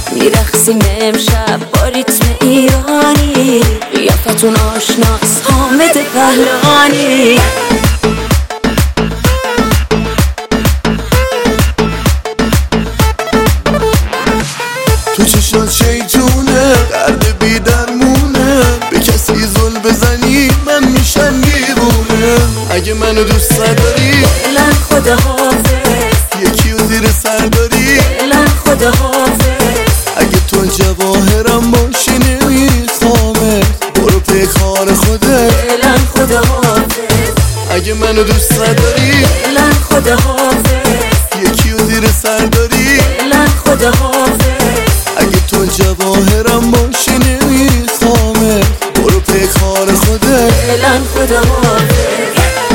میرقصیم امشب با ریتم ایرانی، قیافتون آشناس حامد پهلوانی. تو چشات شیطونه درد بی درمونه، به کسی زل بزنی من میشم دیوونه. اگه منو دوست داری فعلا خداحافظ، یکی و زیر سر داری فعلا خداحافظ. اگه تو جواهرم باشی نمیخوامت، برو پی کار خودت فعلا خداحافظ، اگه منو دوست داری فعلا خداحافظ، یکی و زیر سر داری فعلا خداحافظ. اگه تو جواهرم باشی نمیخوامت، برو پی کار خودت فعلا خداحافظ.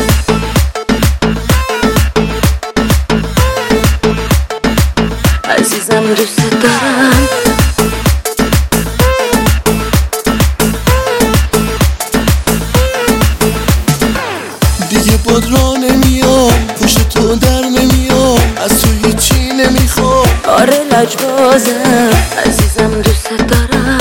عزیزم دوست دارم، دیگه باد را نمیام، پشت تو در نمیام، از تو هیچی نمیخوام. آره لجبازم، عزیزم دوست دارم،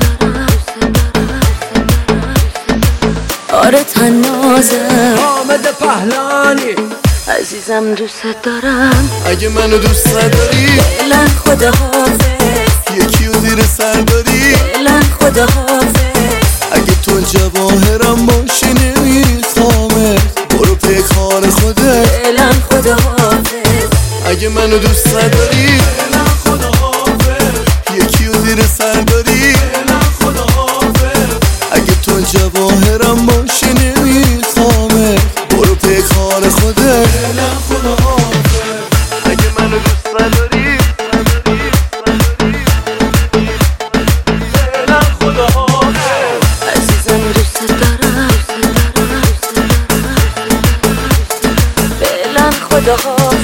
آره تنازم، حامد پهلوانی. عزیزم دوست دارم. اگه منو دوست داری فعلا خداحافظ، یکی و زیر سر داری فعلا خداحافظ. اگه تو جواهرم باشی نمیخوامت، برو پی کار خودت فعلا خداحافظ، اگه منو دوست داری فعلا خداحافظ، یکی و زیر سر داری فعلا خداحافظ. اگه تو جواهرم باشی نمیخوامت، برو پی کار خودت فعلا خداحافظ، اگه منو دوست داری فعلا خداحافظ. عزیزم دوست دارم، فعلا خداحافظ.